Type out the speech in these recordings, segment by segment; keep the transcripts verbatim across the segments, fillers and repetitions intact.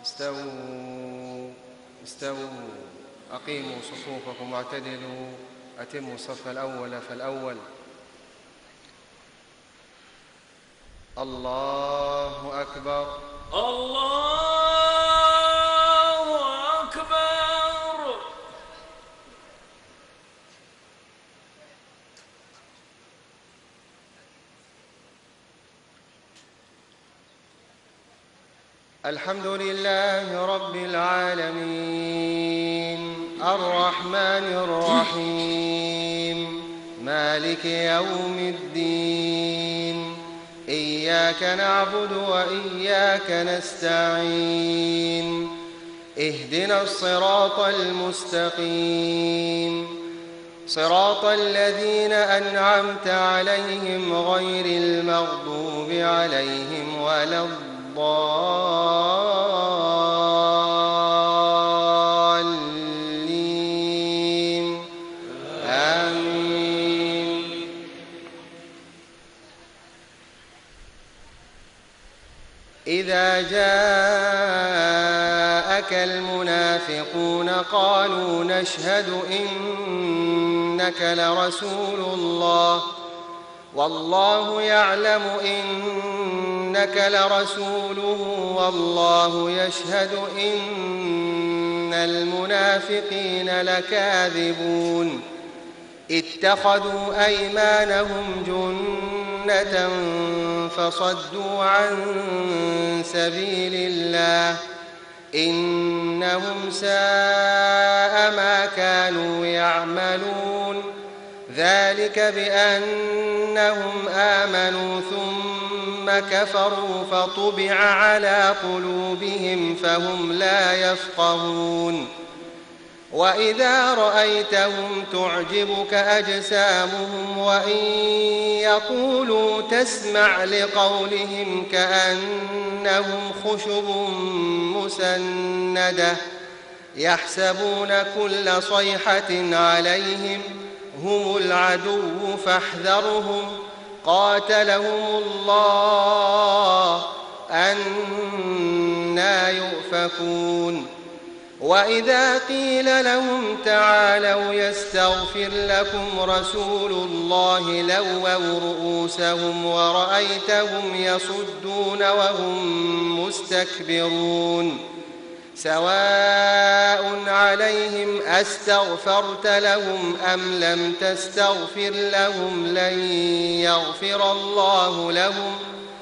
استووا استووا أقيموا صفوفكم واعتدلوا. أتموا الصف الأول فالأول. الله أكبر. الله أكبر. الحمد لله رب العالمين الرحمن الرحيم مالك يوم الدين. إياك نعبد وإياك نستعين. اهدنا الصراط المستقيم صراط الذين أنعمت عليهم غير المغضوب عليهم ولا الضالين. آمين. إذا جاءك المنافقون قالوا نشهد إنك لرسول الله والله يعلم إنك لرسوله والله يشهد إن المنافقين لكاذبون. اتخذوا أيمانهم جنة فصدوا عن سبيل الله إنهم ساء ما كانوا يعملون. ذلك بأنهم آمنوا ثم كفروا فطبع على قلوبهم فهم لا يفقهون. وإذا رأيتهم تعجبك أجسامهم وإن يقولوا تسمع لقولهم كأنهم خشب مسندة يحسبون كل صيحة عليهم هم العدو فاحذرهم قاتلهم الله أنى يؤفكون. وإذا قيل لهم تعالوا يستغفر لكم رسول الله لووا رؤوسهم ورأيتهم يصدون وهم مستكبرون. سواء عليهم أستغفرت لهم أم لم تستغفر لهم لن يغفر الله لهم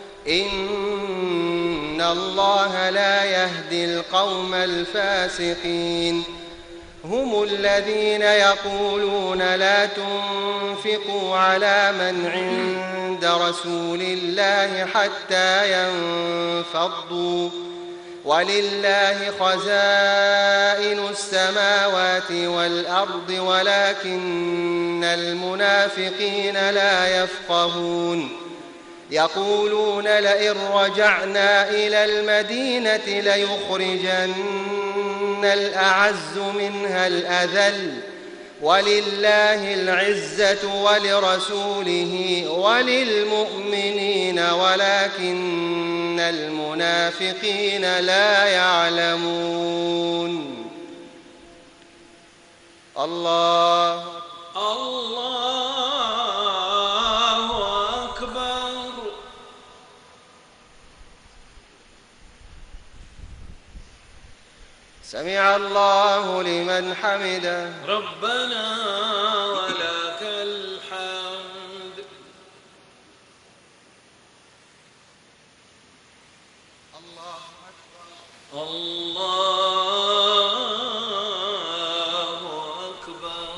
إن الله لا يهدي القوم الفاسقين. هم الذين يقولون لا تنفقوا على من عند رسول الله حتى ينفضوا ولله خزائن السماوات والأرض ولكن المنافقين لا يفقهون. يقولون لئن رجعنا إلى المدينة ليخرجن الأعز منها الأذل ولله العزة ولرسوله وللمؤمنين ولكن المنافقين لا يعلمون. الله الله أكبر. سمع الله لمن حمده. ربنا ولك الحمد. الله أكبر. الله أكبر.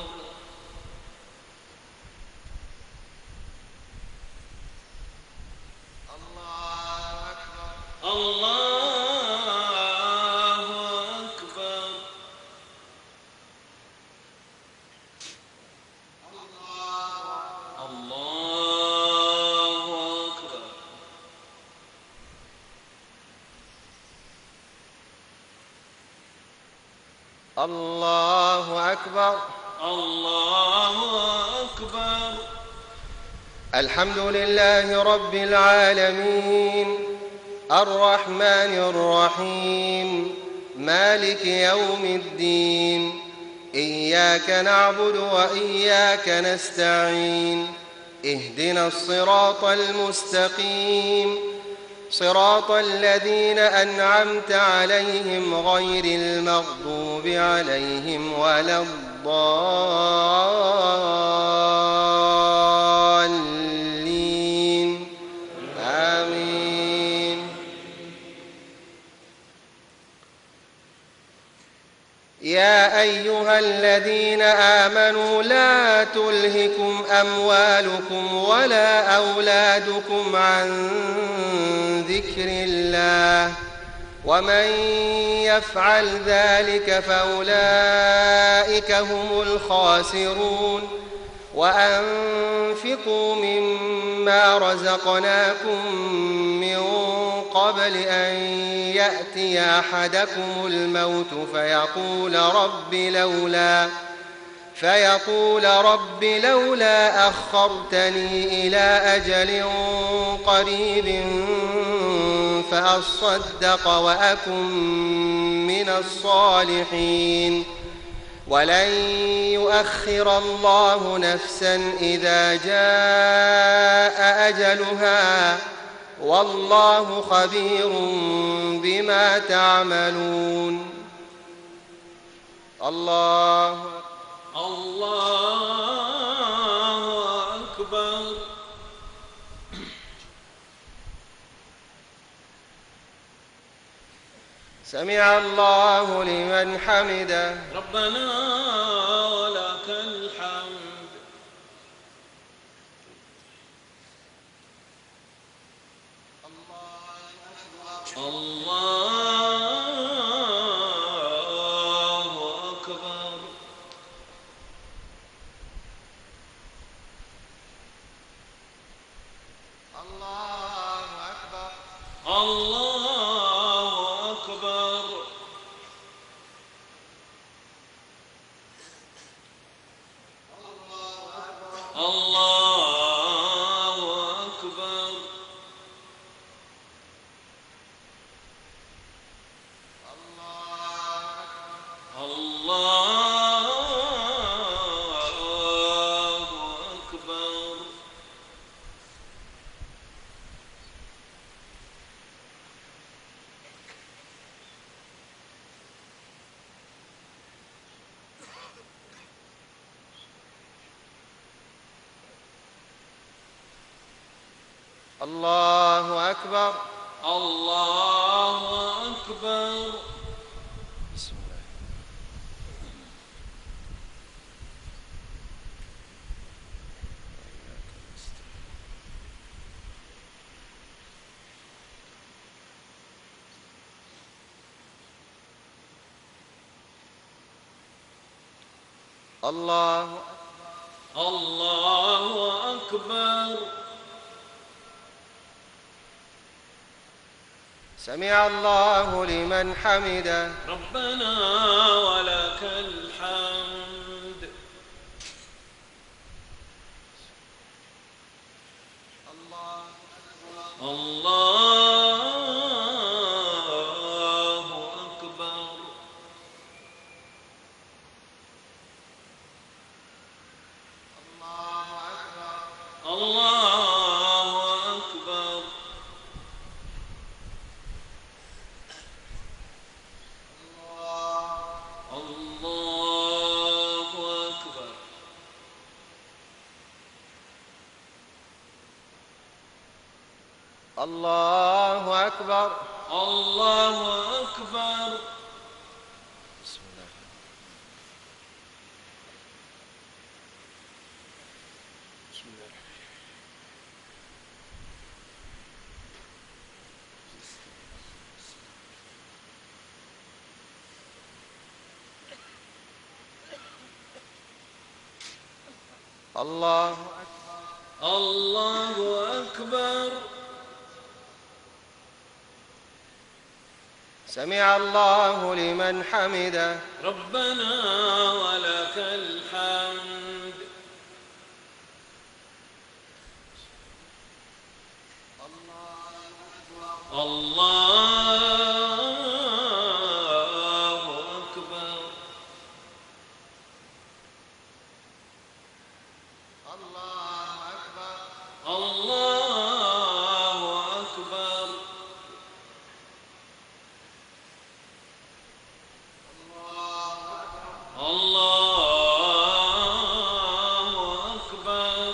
الله أكبر. الله الله أكبر. الله أكبر. الحمد لله رب العالمين الرحمن الرحيم مالك يوم الدين إياك نعبد وإياك نستعين اهدنا الصراط المستقيم صراط الذين أنعمت عليهم غير المغضوب عليهم ولا الضالين آمين. يا أيها الذين آمنوا لا تلهكم أموالكم ولا أولادكم عن ذكر الله ومن يفعل ذلك فأولئك هم الخاسرون وأنفقوا مما رزقناكم من قبل أن يأتي أحدكم الموت فيقول رب لولا فيقول رب لولا أخرتني إلى أجل قريب فأصدق وأكن من الصالحين ولن يؤخر الله نفسا إذا جاء أجلها والله خبير بما تعملون. الله الله أكبر. سمع الله لمن حمده. ربنا ولك الحمد. الله أكبر. الله أكبر. الله أكبر. الله أكبر. الله أكبر. الله أكبر. بسم الله. الله الله أكبر. سمع الله لمن حمده. ربنا ولك الحمد. الله الله أكبر. الله أكبر. الله أكبر. الله أكبر. الله أكبر. بسم الله. بسم الله. الله الله أكبر. سمع الله لمن حمده. ربنا ولك الحمد. الله أكبر الله أكبر الله أكبر الله أكبر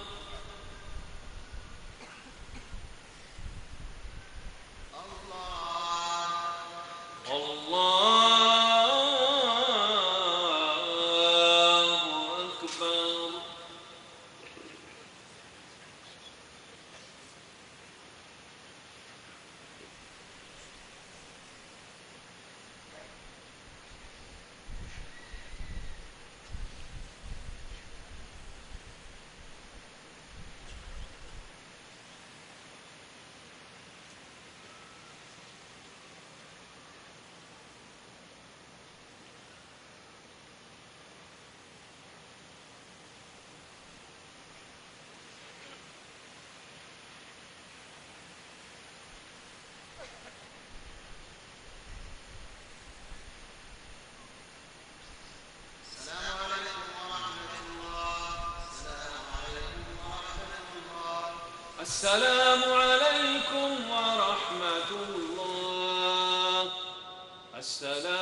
الله أكبر السلام عليكم ورحمة الله. السلام عليكم ورحمة الله. السلام